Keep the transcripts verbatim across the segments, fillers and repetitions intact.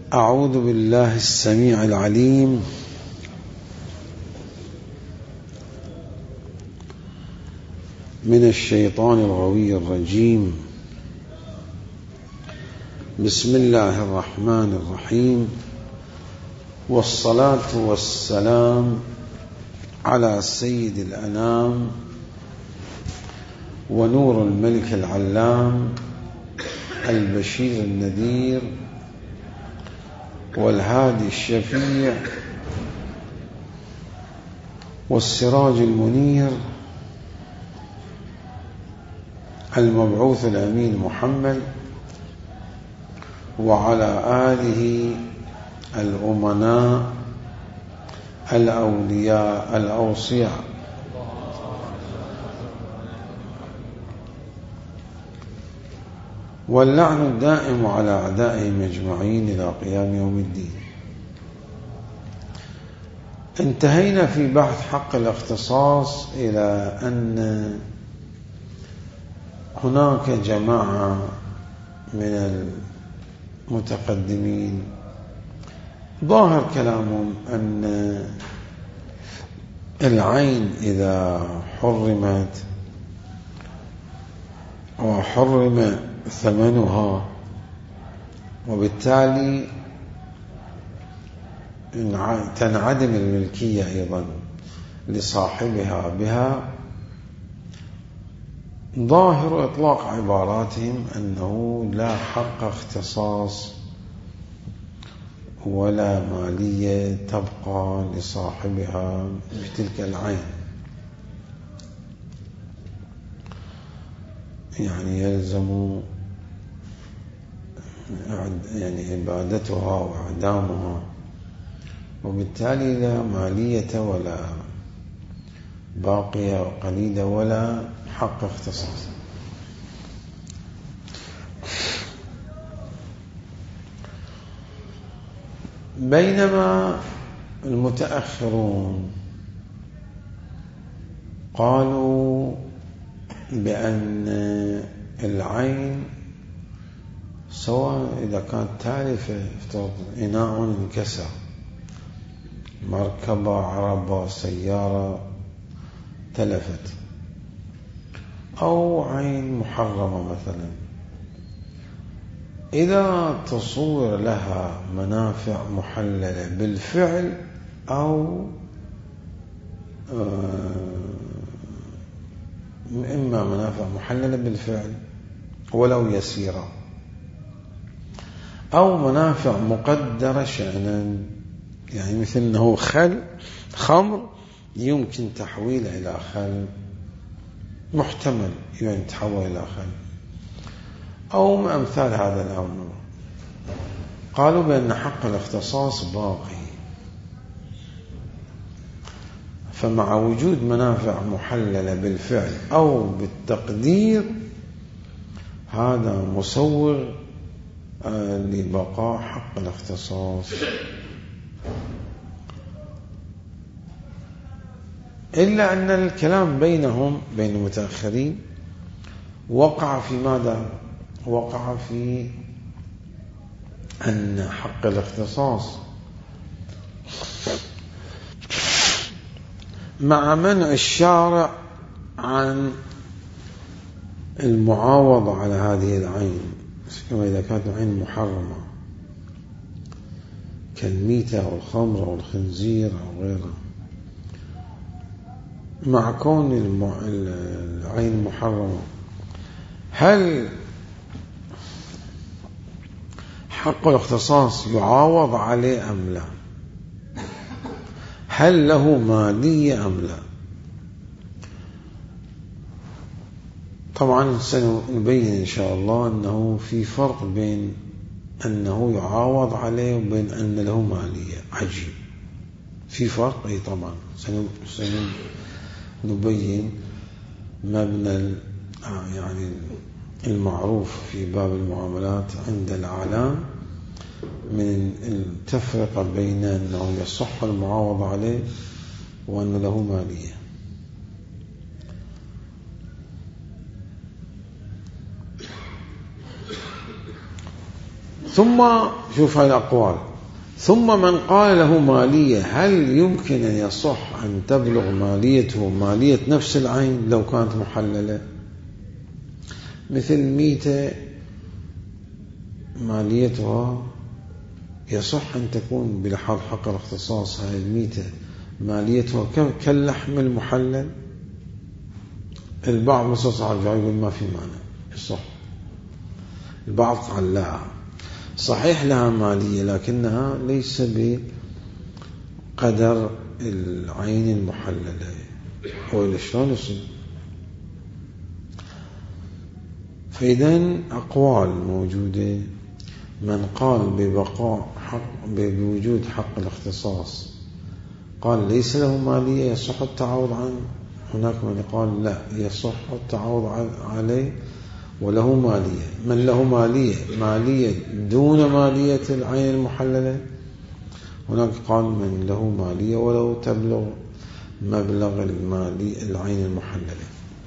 أعوذ بالله السميع العليم من الشيطان الغوي الرجيم. بسم الله الرحمن الرحيم، والصلاة والسلام على سيد الأنام ونور الملك العلام البشير النذير والهادي الشفيع والسراج المنير المبعوث الأمين محمد وعلى آله الأمناء الأولياء الأوصياء. واللعن الدائم على أعدائهم أجمعين إلى قيام يوم الدين. انتهينا في بحث حق الاختصاص إلى أن هناك جماعة من المتقدمين ظاهر كلامهم أن العين إذا حرمت وحرم ثمنها وبالتالي تنعدم الملكية أيضا لصاحبها بها، ظاهر إطلاق عباراتهم أنه لا حق اختصاص ولا مالية تبقى لصاحبها بتلك العين، يعني يلزم يعني عبادتها وإعدامها، وبالتالي لا مالية ولا باقية وقليلة ولا حق اختصاص. بينما المتأخرون قالوا بأن العين سواء إذا كانت تالفة، إناء انكسر، مركبة، عربة، سيارة تلفت، أو عين محرمة مثلا، إذا تصور لها منافع محللة بالفعل أو إما منافع محللة بالفعل ولو يسيرة، أو منافع مقدرة شأنا، يعني مثل أنه خل خمر يمكن تحويله إلى خل، محتمل يعني تحول إلى خل، أو أمثال هذا الأمر، قالوا بأن حق الاختصاص باقي. فمع وجود منافع محللة بالفعل أو بالتقدير، هذا مصور لبقاء حق الاختصاص، إلا أن الكلام بينهم بين المتأخرين وقع في ماذا؟ وقع في أن حق الاختصاص مع منع الشارع عن المعاوضة على هذه العين، كما إذا كانت عين محرمة كالميتة أو الخمر أو الخنزير أو غيره، مع كون العين محرمة، هل حق الاختصاص يعاوض عليه أم لا؟ هل له مالية أم لا؟ طبعا سنبين إن شاء الله أنه في فرق بين أنه يعاوض عليه وبين أن له مالية. عجيب، في فرق. أي طبعا سنبين مبنى يعني المعروف في باب المعاملات عند العالم من التفرقة بين أنه يصح المعاوضة عليه وأن له مالية. ثم شوف هاي الأقوال. ثم من قال له مالية، هل يمكن أن يصح أن تبلغ ماليته مالية نفس العين لو كانت محللة؟ مثل ميتة ماليتها يصح أن تكون بلحاظ حق الاختصاص هاي الميتة ماليتها كاللحم المحلل. البعض مستصعب يقول ما في معنى، يصح. البعض قال لا، صحيح لها مالية لكنها ليس بقدر العين المحللة. هو شلون يصير؟ فإذن أقوال موجودة. من قال ببقاء حق بوجود حق الاختصاص قال ليس له مالية يصح التعوض عنه. هناك من قال لا، يصح التعوض عليه وله مالية. من له مالية مالية دون مالية العين المحللة. هناك قال من له مالية ولو تبلغ مبلغ المالي العين المحللة.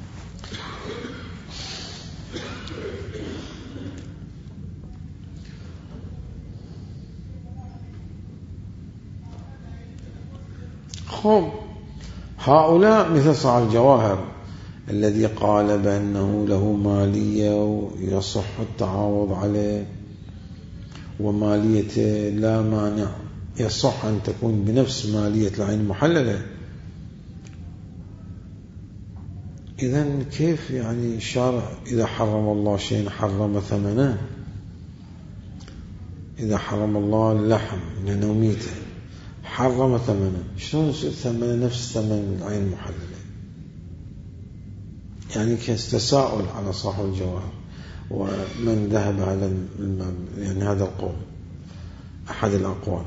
خب هؤلاء مثل صاحب الجواهر الذي قال بأنه له مالية ويصح التعاوض عليه ومالية لا مانع يصح أن تكون بنفس مالية العين المحللة. إذن كيف يعني الشارع إذا حرم الله شيء حرم ثمنه؟ إذا حرم الله اللحم لأنه ميته حرم ثمنه، شلون يصير ثمنه نفس ثمن العين المحللة؟ يعني كتساؤل على صاحب الجواهر ومن ذهب على يعني هذا القول أحد الأقوال،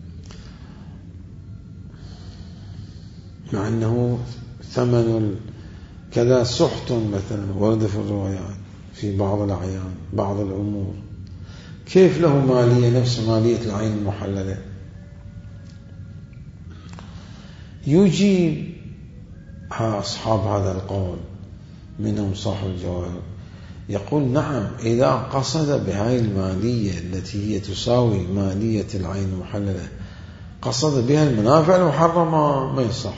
مع أنه ثمن كذا سحت مثلا ورد في الروايات في بعض الأعيان بعض الأمور، كيف له مالية نفس مالية العين المحللة؟ يجيب أصحاب هذا القول منهم صاحب الجواهر يقول نعم، إذا قصد بهاي المالية التي هي تساوي مالية العين المحللة قصد بها المنافع المحرمة ما يصح.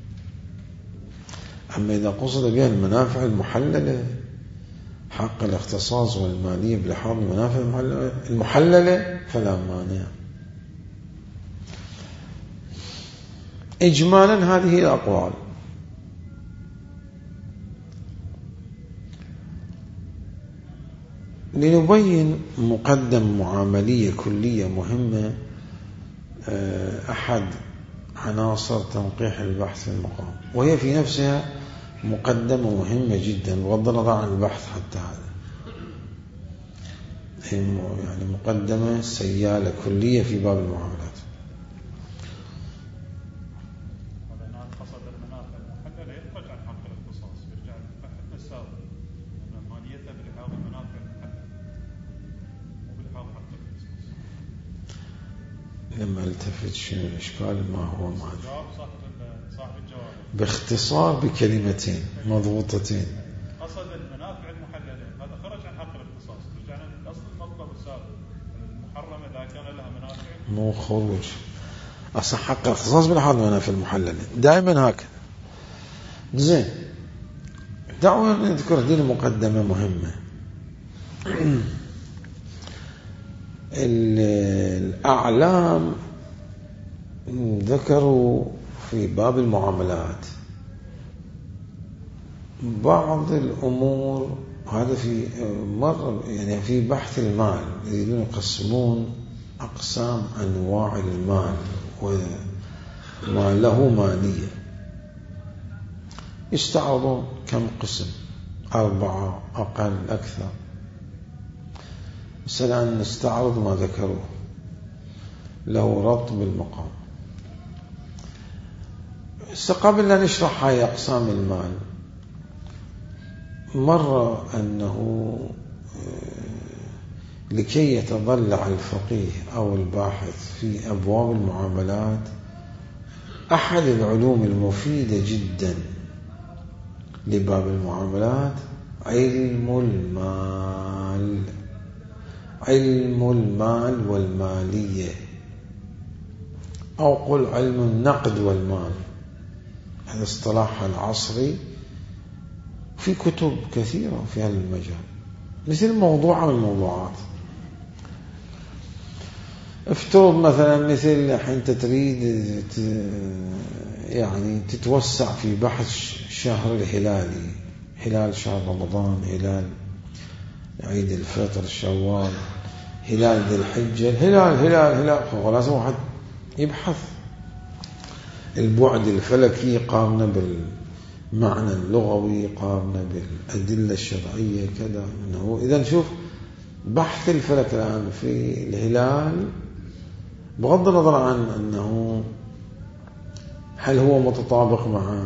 أما إذا قصد بها المنافع المحللة حق الاختصاص والمالية بلحاظ المنافع المحللة فلا مانع. إجمالا هذه الأقوال. لنبين مقدم معاملية كلية مهمة، أحد عناصر تنقيح البحث في المقام، وهي في نفسها مقدمة مهمة جدا بغض النظر عن البحث. حتى هذا يعني مقدمة سيالة كلية في باب المعاملات. لما التفت شنو الإشكال ما هو معنا باختصار بكلمتين مضبوطتين. قصد المنافع المحللة هذا خرج عن حق الاختصاص. رجعنا لأصل المطلب السابق المحرمة إذا كان لها منافع مو خروج أصلا حق الاختصاص بالحال المنافع المحللة دائما هكذا. زين دعونا نذكر دي المقدمة مهمة. الأعلام ذكروا في باب المعاملات بعض الأمور، هذا في مرة يعني في بحث المال يريدون يقسمون أقسام أنواع المال وما له مالية، يستعرضون كم قسم، أربعة أقل أكثر. مثلا نستعرض ما ذكروه له ربط بالمقام. قبل أن نشرح هاي أقسام المال مرة أنه لكي يتضلع الفقيه أو الباحث في أبواب المعاملات أحد العلوم المفيدة جدا لباب المعاملات علم المال. علم المال والمالية، أو قل علم النقد والمال. هذا اصطلاح العصري في كتب كثيرة في هذا المجال، مثل موضوع من الموضوعات. افترض مثلا مثل أنت تريد يعني تتوسع في بحث شهر الهلالي، هلال شهر رمضان، هلال عيد الفطر، شوال، هلال ذي الحجة، الهلال هلال هلال لازم واحد يبحث البعد الفلكي قارنه بالمعنى اللغوي، قارنه بالأدلة الشرعية كذا. إنه إذا نشوف بحث الفلك الآن في الهلال، بغض النظر عن أنه هل هو متطابق مع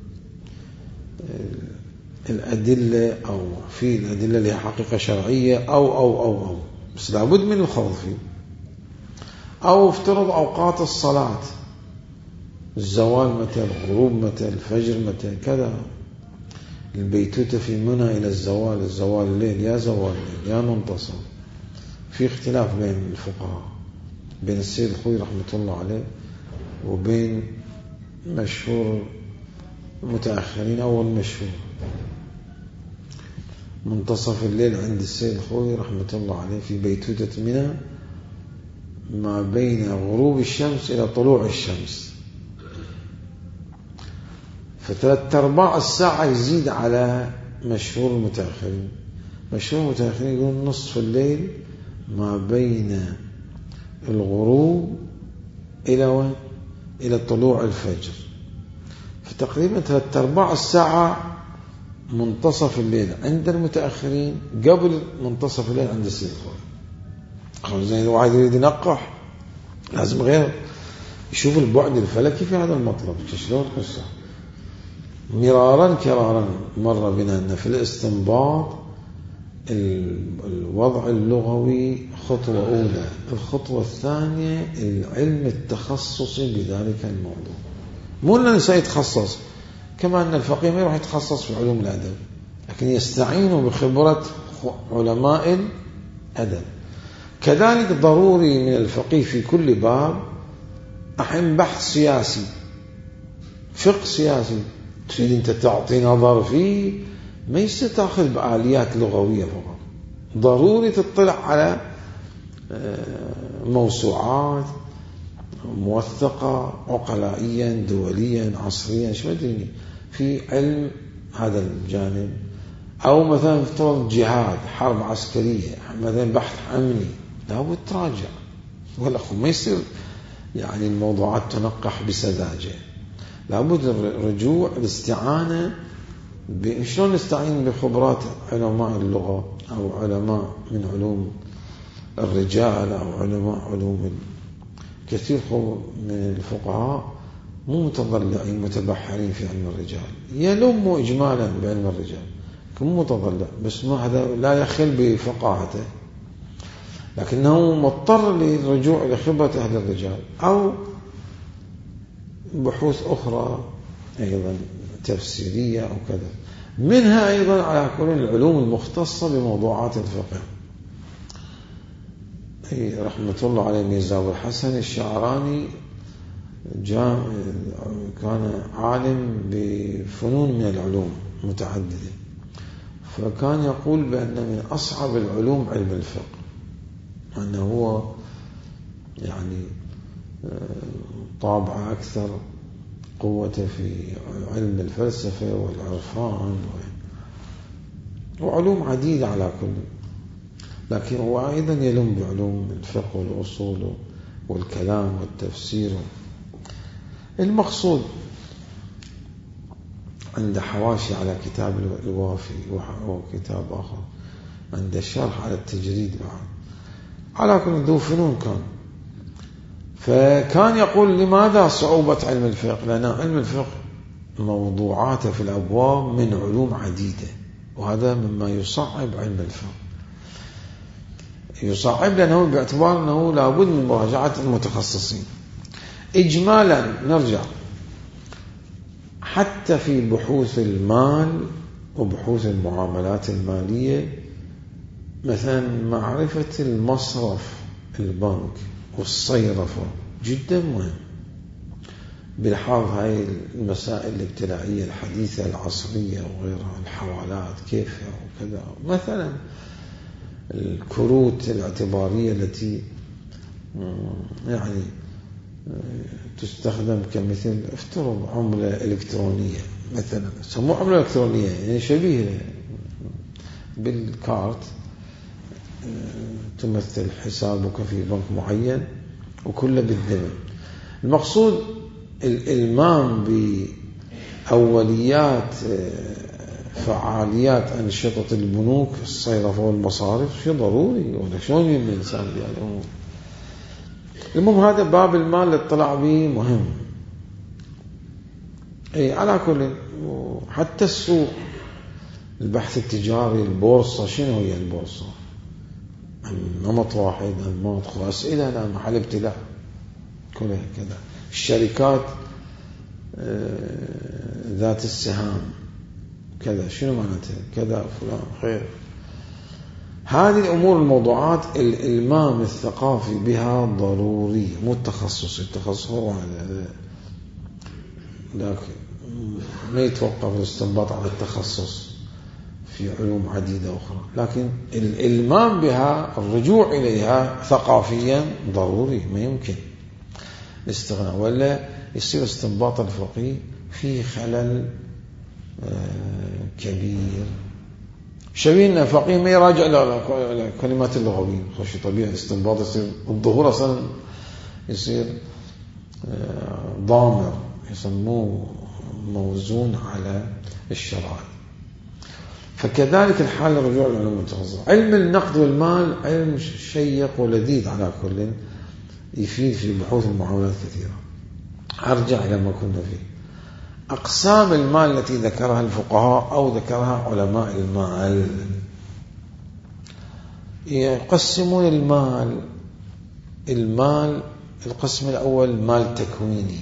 الأدلة أو في الأدلة لها حقيقة شرعية أو أو أو أو بس لابد من الخوض فيه. أو افترض أوقات الصلاة، الزوال متى، الغروب متى، الفجر متى كذا، البيتوتة في منى إلى الزوال، الزوال الليل يا زوال الليل يا منتصف. في اختلاف بين الفقهاء، بين السيد الخوي رحمة الله عليه وبين مشهور المتأخرين أو المشهور. منتصف الليل عند السيد الخوي رحمة الله عليه في بيتوتة منى ما بين غروب الشمس إلى طلوع الشمس، فثلاث أرباع الساعة يزيد على مشهور المتأخرين. مشهور المتأخرين يقول نصف الليل ما بين الغروب إلى وين؟ إلى طلوع الفجر. فتقريبا ثلاث أرباع الساعة منتصف الليل عند المتأخرين قبل منتصف الليل عند السيد الخوي. زين واحد يريد ينقح لازم غير يشوف البعد الفلكي في هذا المطلب. شلون قصة مرارا كرارا مر بنا أن في الاستنباط الوضع اللغوي خطوة أولى، الخطوة الثانية العلم التخصصي بذلك الموضوع. مو أن الإنسان يتخصص، كما أن الفقيه ما يروح يتخصص في علوم الأدب، لكن يستعين بخبرة علماء الأدب. كذلك ضروري من الفقيه في كل باب أحيانا بحث سياسي، فقه سياسي، تريد أنت تعطي نظر فيه، ما يستأخذ بآليات لغوية فقط. ضروري تطلع على موسوعات موثقة عقلائيا دوليا عصريا شو مدري في علم هذا الجانب. أو مثلا افترض جهاد، حرب عسكرية، مثلا بحث أمني، لابد تراجع ولا أخو ما يصير يعني الموضوعات تنقح بسذاجة. لابد الرجوع الاستعانة. شلون نستعين بخبرات علماء اللغة أو علماء من علوم الرجال أو علماء علوم كثير من الفقهاء مو متضلعين متبحرين في علم الرجال، يلموا إجمالا بعلم الرجال مو متضلع، بس ما هذا لا يخل بفقاهته، لكنه مضطر للرجوع إلى خبرة أهل الرجال أو بحوث أخرى أيضا تفسيرية أو كذا. منها أيضا على كل العلوم المختصة بموضوعات الفقه. رحمة الله عليه ميرزا أبو الحسن الشعراني كان عالم بفنون من العلوم متعددة، فكان يقول بأن من أصعب العلوم علم الفقه، أنه هو يعني طابع أكثر قوة في علم الفلسفة والعرفان وعلوم عديدة على كل، لكن هو أيضا يلم بعلوم الفقه والأصول والكلام والتفسير. المقصود عند حواشي على كتاب الوافي وكتاب آخر عند الشرح على التجريد بعد، على كل ذو فنون كان. فكان يقول لماذا صعوبة علم الفقه؟ لأن علم الفقه موضوعاته في الأبواب من علوم عديدة، وهذا مما يصعب علم الفقه. يصعب لأنه باعتبار أنه لابد من مراجعة المتخصصين. إجمالا نرجع حتى في بحوث المال وبحوث المعاملات المالية مثلا معرفة المصرف البنك والصيرفة جدا مهم، بلحاظ هاي المسائل الابتدائية الحديثة العصرية وغيرها، الحوالات كيف وكذا. مثلا الكروت الاعتبارية التي يعني تستخدم كمثل افترض عملة إلكترونية مثلا، سموه عملة إلكترونية يعني شبيهة بالكارت، تمثل حسابك في بنك معين وكله بالذمن. المقصود الإلمام بأوليات فعاليات أنشطة البنوك الصيرفة والمصارف شيء ضروري، ولا شلون يهم الإنسان يعني. المهم هذا باب المال اللي اطلع به مهم. أي على كل، حتى السوق، البحث التجاري، البورصة، شنو هي البورصة؟ نمط واحد، أنماط، أسئلة، لا محل ابتلاء كلها كذا. الشركات ذات السهام كذا، شنو معناتها كذا فلان خير. هذه الأمور الموضوعات الإلمام الثقافي بها ضروري، مو التخصص. التخصص هو لكن ما يتوقف الاستنباط على التخصص في علوم عديدة أخرى، لكن الإلمام بها، الرجوع إليها ثقافيا ضروري، ما يمكن الاستغناء، ولا يصير استنباط الفقيه فيه خلل كبير. شبيهنا فقيه ما يراجع على كلمات اللغويين، خشي طبيعي استنباط يصير الظهور أصلا يصير ضامر، يسموه موزون على الشرائع. فكذلك الحال الرجوع للعلوم المتخصصة. علم النقد والمال علم شيق ولذيذ على كل، يفيد في بحوث المعاملات كثيرة. أرجع إلى ما كنا فيه. أقسام المال التي ذكرها الفقهاء أو ذكرها علماء المال، يقسمون المال المال القسم الأول مال تكويني،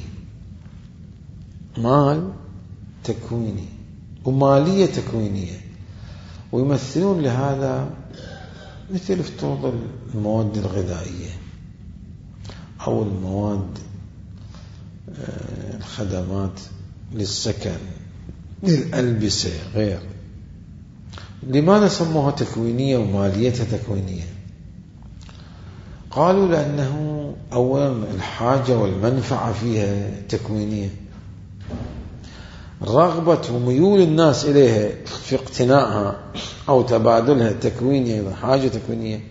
مال تكويني ومالية تكوينية، ويمثلون لهذا مثل افتراض المواد الغذائية أو المواد الخدمات للسكن، للألبسة، غير. لماذا سموها تكوينية وماليتها تكوينية؟ قالوا لأنه أولا الحاجة والمنفعة فيها تكوينية، رغبة وميول الناس إليها في اقتنائها أو تبادلها تكوينية، أيضا حاجة تكوينية،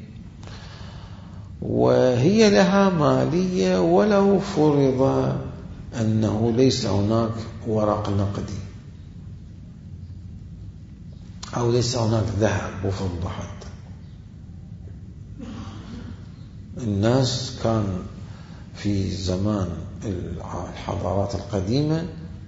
وهي لها مالية ولو فرض أنه ليس هناك ورق نقدي أو ليس هناك ذهب وفضة. حتى الناس كان في زمان الحضارات القديمة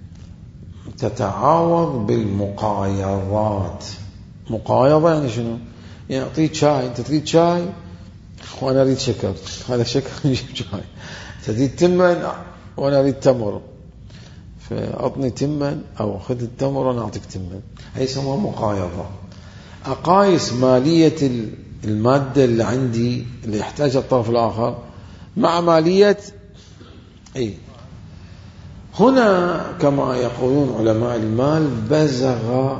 تتعاوض بالمقايضات. مقايضة يعني شنو؟ يعني أعطيك شاي، أنت تريد شاي وأنا أريد شكر، هذا شكر نجيب شاي. تريد تمن وأنا أريد تمر، فأعطني تمن أو خذ التمر وأنا أعطيك تمن. هي يسموها مقايضة. أقايس مالية المادة اللي عندي اللي يحتاجها الطرف الآخر مع مالية أي. هنا كما يقولون علماء المال بزغ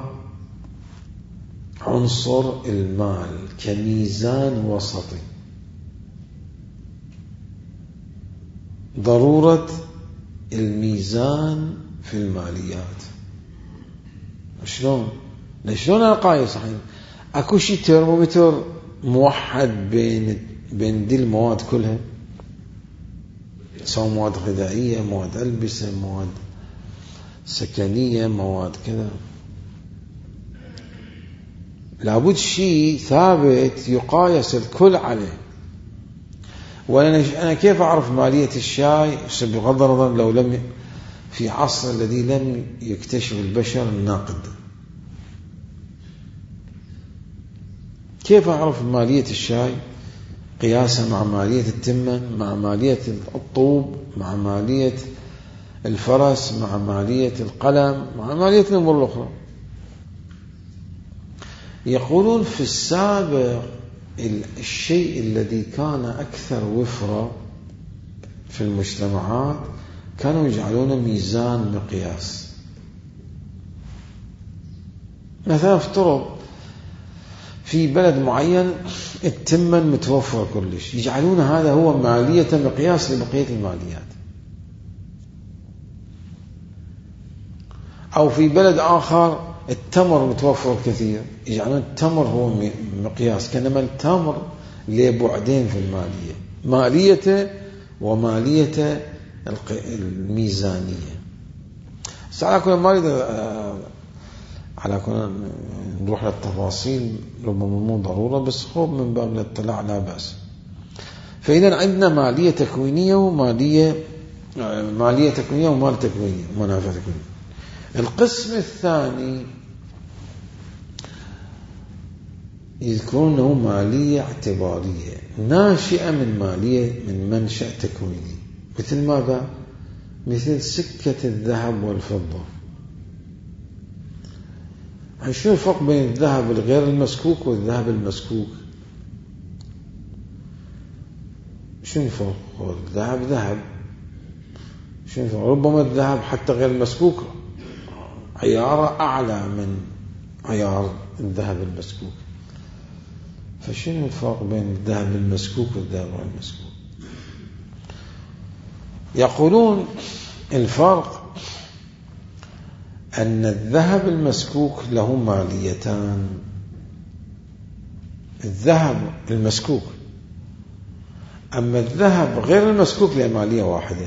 عنصر المال كميزان وسطي، ضرورة الميزان في الماليات. شلون؟ شلون أقايس؟ أكو شيء ترمومتر موحد بين بين دي المواد كلها، سواء مواد غذائية، مواد ألبسة، مواد سكنية، مواد كذا. لابد شيء ثابت يقايس الكل عليه. وأنا كيف أعرف مالية الشاي بغض النظر لو لم في عصر الذي لم يكتشف البشر الناقد؟ كيف أعرف مالية الشاي قياسا مع مالية التمن، مع مالية الطوب، مع مالية الفرس، مع مالية القلم، مع مالية الأمور الأخرى؟ يقولون في السابق الشيء الذي كان أكثر وفرة في المجتمعات كانوا يجعلون ميزان مقياس. مثلا افترض في بلد معين التمن متوفر كلش، يجعلون هذا هو مالية مقياس لبقية الماليات. أو في بلد آخر التمر متوفر كثير، يجعلون التمر هو مقياس، كانما التمر لبعدين في المالية، مالية ومالية الميزانية. بس على كل ما على كل نروح للتفاصيل ربما مو ضرورة، بس خوب من باب الاطلاع لا بأس. فإذا عندنا مالية تكوينية ومالية مالية تكوينية ومال تكوينية ومنافع تكوينية. القسم الثاني يذكرونه مالية اعتبارية ناشئة من مالية من منشأ تكويني. مثل ماذا؟ مثل سكة الذهب والفضة. شو الفرق بين الذهب الغير المسكوك والذهب المسكوك؟ شو الفرق؟ الذهب ذهب، شو الفرق؟ ربما الذهب حتى غير المسكوك عياره أعلى من عيار الذهب المسكوك. فشنو الفرق بين الذهب المسكوك والذهب غير المسكوك؟ يقولون الفرق أن الذهب المسكوك له ماليتان. الذهب المسكوك، أما الذهب غير المسكوك له مالية واحدة.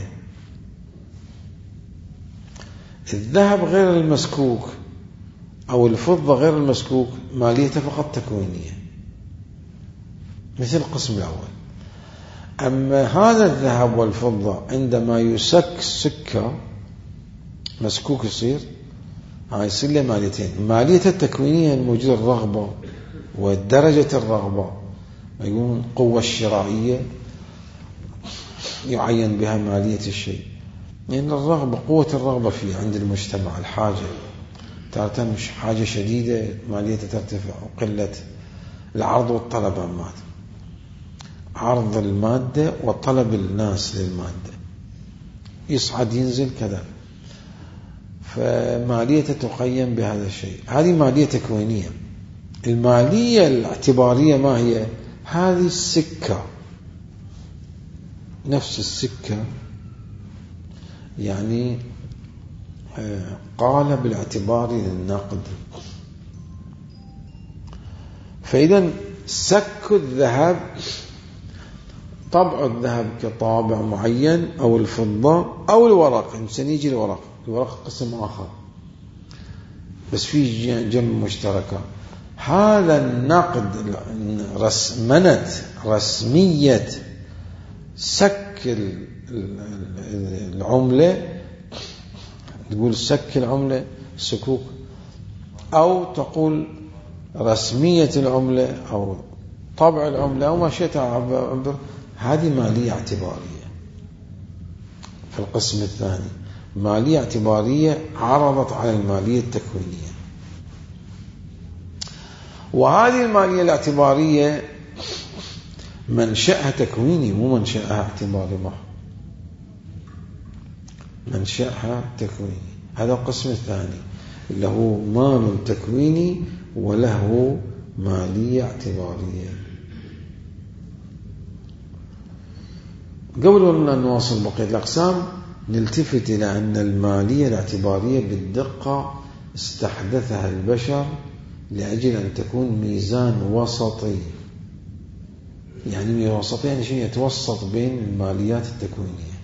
الذهب غير المسكوك أو الفضة غير المسكوك ماليته فقط تكوينية مثل القسم الأول. أما هذا الذهب والفضة عندما يسك سكة مسكوك يصير هاي يصير له ماليتين. مالية التكوينية الموجودة الرغبة ودرجة الرغبة، يقولون القوة الشرائية يعين بها مالية الشيء، لأن يعني الرغبة قوة الرغبة في عند المجتمع، الحاجة تارة مش حاجة شديدة ماليتها ترتفع، وقلة العرض والطلب عمات، عرض المادة وطلب الناس للمادة يصعد ينزل كذا، فماليته تقيم بهذا الشيء. هذه مالية تكوينية. المالية الاعتبارية ما هي؟ هذه السكة، نفس السكة يعني قالب الاعتباري للنقد. فإذا سك الذهب، طبع الذهب كطابع معين أو الفضة أو الورق، إنسان يجي الورق، الورق قسم آخر بس فيه جمع مشتركة. هذا النقد رسمنة رسمية سك العملة، تقول سك العملة سكوك، أو تقول رسمية العملة أو طبع العملة أو ما شئت عبر. هذه مالية اعتبارية. في القسم الثاني مالية اعتبارية عرضت على المالية التكوينية. وهذه المالية الاعتبارية منشأها تكويني مو منشأها اعتباري محض، منشأها تكويني. هذا القسم الثاني اللي هو مال تكويني وله مالية اعتبارية. قبل أن نواصل بقية الأقسام نلتفت إلى أن المالية الاعتبارية بالدقة استحدثها البشر لأجل أن تكون ميزان وسطي. يعني وسطي يعني شيء يتوسط بين الماليات التكوينية.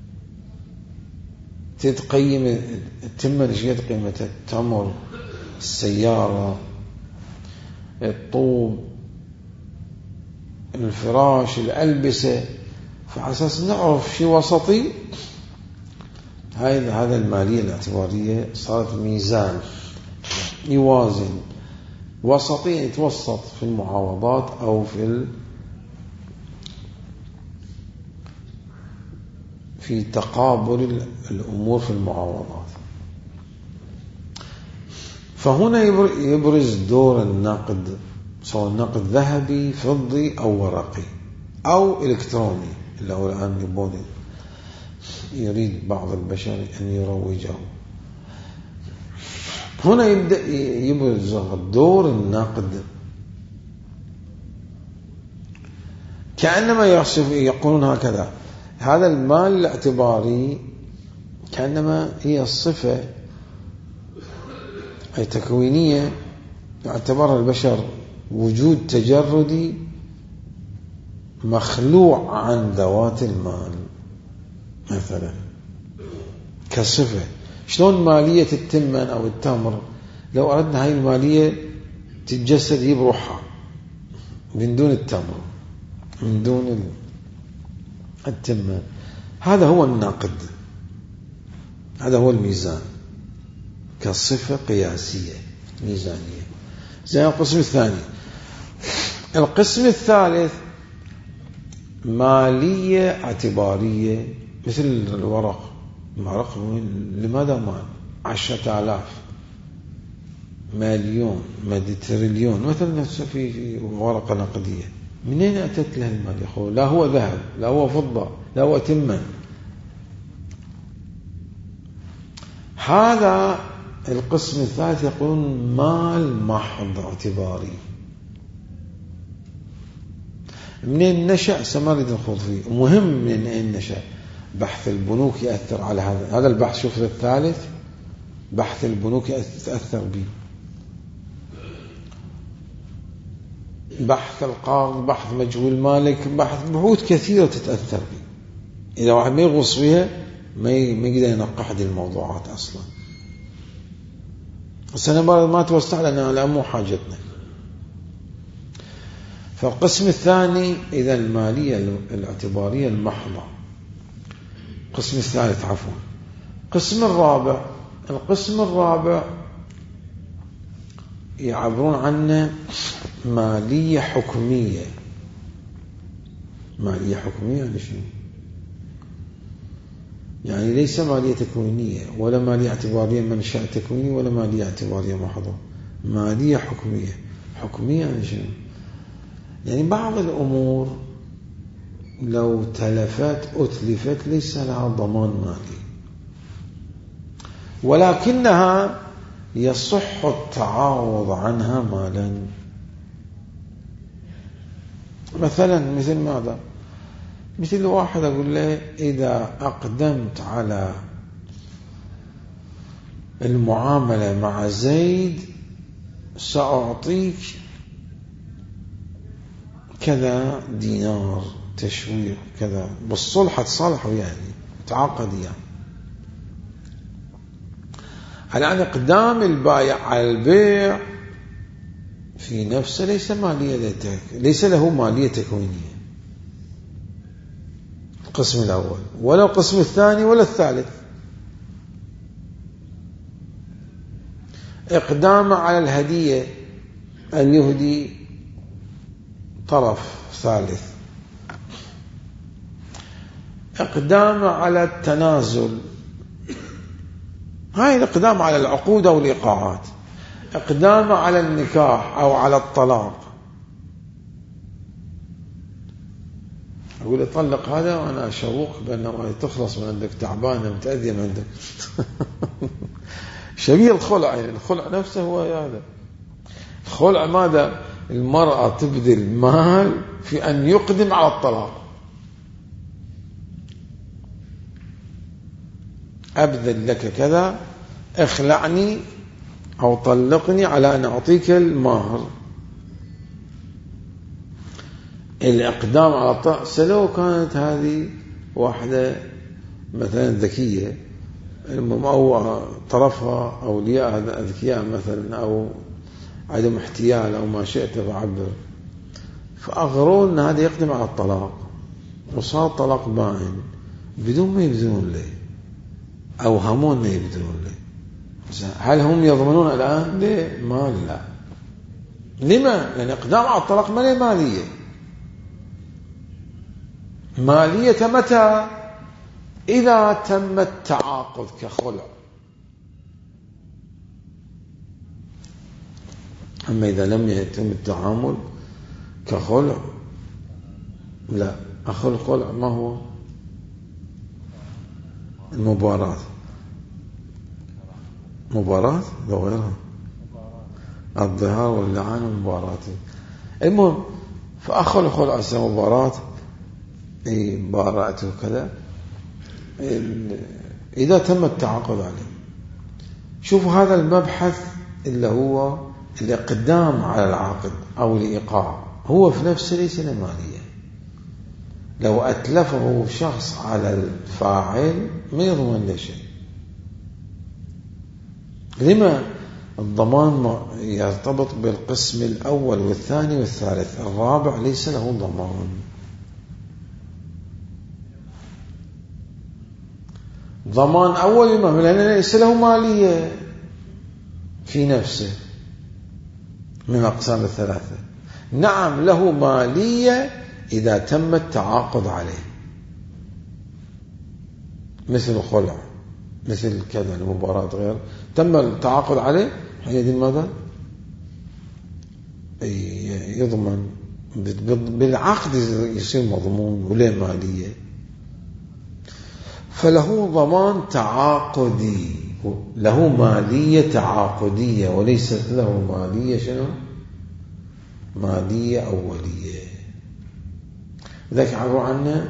تتقيم التمن شيء قيمة التمر، السيارة، الطوب، الفراش، الألبسة، فعلى أساس نعرف شيء وسطي. هذا هذا المالية الاعتبارية صارت ميزان يوازن، وسطي يتوسط في المعاوضات أو في في تقابل الأمور في المعاوضات. فهنا يبرز دور النقد سواء نقد ذهبي فضي أو ورقي أو إلكتروني، اللي هو الآن يبون يريد بعض البشر أن يروجه. هنا يبدأ يبرز دور النقد، كأنما يقولون هكذا: هذا المال الاعتباري كأنما هي الصفة أي تكوينية يعتبرها البشر وجود تجردي مخلوع عن ذوات المال مثلا كصفة. شلون مالية التمن أو التمر لو أردنا هاي المالية تتجسد هي بروحها من دون التمر من دون التمن، هذا هو النقد، هذا هو الميزان كصفة قياسية ميزانية. زي القسم الثاني. القسم الثالث مالية اعتبارية، مثل الورق. الورق لماذا مال؟ عشرة آلاف، مليون، تريليون مثلا في ورقة نقدية. منين أتت لها المال يا أخوة؟ لا هو ذهب، لا هو فضة، لا هو تمن. هذا القسم الثالث يقولون مال محض اعتباري. منين نشأ سما نريد نخوض فيه، مهم من أين نشأ. بحث البنوك يأثر على هذا هذا البحث. شوف الثالث بحث البنوك يتأثر به، بحث القرض، بحث مجهول مالك، بحث بحوث كثيرة تتأثر به. إذا واحد ما يغوص فيها ما يقدر ينقح هذه الموضوعات أصلا. بس أنا ما توسع لنا على مو حاجتنا. فالقسم الثاني إذا المالية الاعتبارية المحضة. القسم الثالث عفوا. القسم الرابع القسم الرابع يعبرون عنه مالية حكمية. مالية حكمية يعني شنو؟ يعني ليس مالية تكوينية ولا مالية اعتبارية منشأ تكويني ولا مالية اعتبارية محضة، مالية حكمية. حكمية يعني شنو؟ يعني بعض الأمور لو تلفت أتلفت ليس لها ضمان مالي، ولكنها يصح التعاوض عنها مالا. مثلا مثل ماذا؟ مثل واحد أقول له إذا أقدمت على المعاملة مع زيد سأعطيك كذا دينار تشويع كذا، بالصلح تصالحوا يعني تعاقد يعني. الآن إقدام البائع على البيع في نفسه ليس مالية ليس له مالية تكوينية. القسم الأول ولا القسم الثاني ولا الثالث. إقدام على الهدية أن يهدي طرف ثالث. إقدام على التنازل، هاي الإقدام على العقود أو الإيقاعات. إقدام على النكاح أو على الطلاق، أقول طلق هذا وأنا أشوق بأن رأي تخلص من عندك، تعبانة متأذية من عندك. شبيه الخلع، يعني الخلع نفسه هو هذا. الخلع ماذا؟ المرأة تبذل مال في أن يقدم على الطلاق. أبذل لك كذا، اخلعني أو طلقني على أن أعطيك المهر. الإقدام على الطلاق سلو كانت هذه واحدة مثلا ذكية أو طرفها أولياء أذكياء مثلا أو عدم احتيال أو ما شئت فعبر، فأغرون أن هذا يقدم على الطلاق وصار طلاق بائن بدون ما يبذلون له أو همون ما يبذلون له. هل هم يضمنون الآن؟ ليه؟ ما لا. لما؟ لأن إقدام على الطلاق ما له مالية. مالية متى؟ إذا تم التعاقد كخلع. أما إذا لم يتم التعامل كخلع لا. أخو الخلع ما هو؟ المباراة. مباراة لو غيرها الظهار واللعان والمباراة. المهم فأخو الخلع أسمى مباراة بارأته كذا إذا تم التعاقد عليه. شوفوا هذا المبحث اللي هو الإقدام على العقد أو الإيقاع هو في نفسه ليس مالية. لو أتلفه شخص على الفاعل ما يضمن له شيء. لما الضمان يرتبط بالقسم الأول والثاني والثالث، الرابع ليس له ضمان. ضمان أول ما لأنه ليس له مالية في نفسه من أقسام الثلاثة. نعم له مالية إذا تم التعاقد عليه، مثل الخلع مثل كذا المباراة غير تم التعاقد عليه حينئذ ماذا يضمن بالعقد يصير مضمون وله مالية. فله ضمان تعاقدي، له مالية تعاقدية وليست له مالية شنو مالية أولية. ذاك عبارة عنه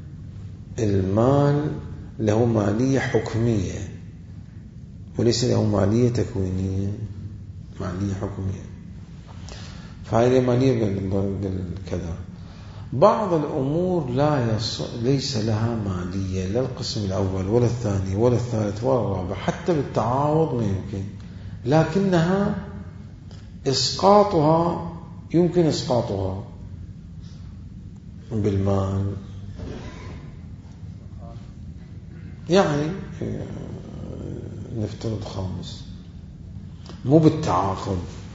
المال له مالية حكمية وليس له مالية تكوينية، مالية حكمية. فهذه مالية بالكذا. بعض الأمور لا يص... ليس لها مالية، لا القسم الأول ولا الثاني ولا الثالث ولا الرابع، حتى بالتعاوض ما يمكن، لكنها إسقاطها يمكن إسقاطها بالمال. يعني نفترض خامس مو بالتعاقد،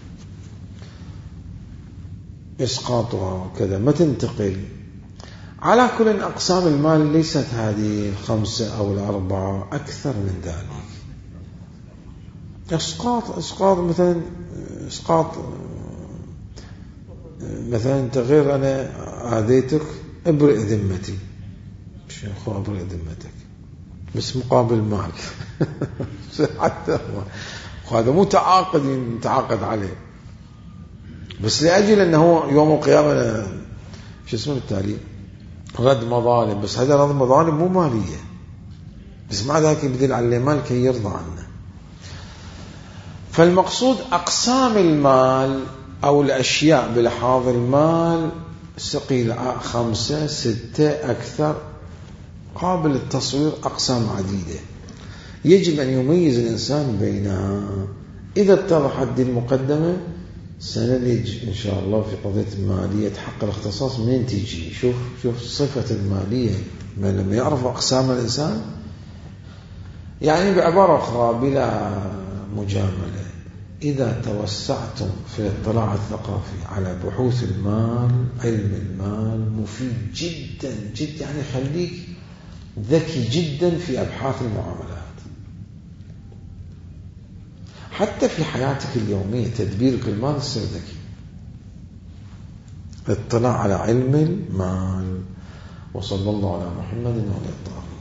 إسقاطها كذا ما تنتقل. على كل أقسام المال ليست هذه الخمسة أو الأربعة، أكثر من ذلك. إسقاط إسقاط مثلا إسقاط مثلا تغير أنا آذيتك ابرئ ذمتي، مش أخو ابرئ ذمتك بس مقابل مال حتى هذا مو تعاقد نتعاقد عليه، بس لأجل أنه يوم القيامة شو اسمه بالتالي رد مظالم، بس هذا رد مظالم مو مالية، بس مع ذلك يبدل على المال كي يرضى عنه. فالمقصود أقسام المال أو الأشياء بلحاظ المال سقيل خمسة ستة أكثر، قابل التصوير أقسام عديدة، يجب أن يميز الإنسان بينها. إذا اتضحت دي المقدمة سنلج إن شاء الله في قضية المالية حق الاختصاص منين تيجي. شوف شوف صفة المالية ما لما يعرف أقسام الإنسان، يعني بعبارة أخرى بلا مجاملة، إذا توسعتم في الاطلاع الثقافي على بحوث المال، علم المال مفيد جدا جدا، يعني خليك ذكي جدا في أبحاث المعاملات، حتى في حياتك اليومية تدبيرك المال تصير ذكي. اطلاع على علم المال. وصلى الله على محمد وعلى آله.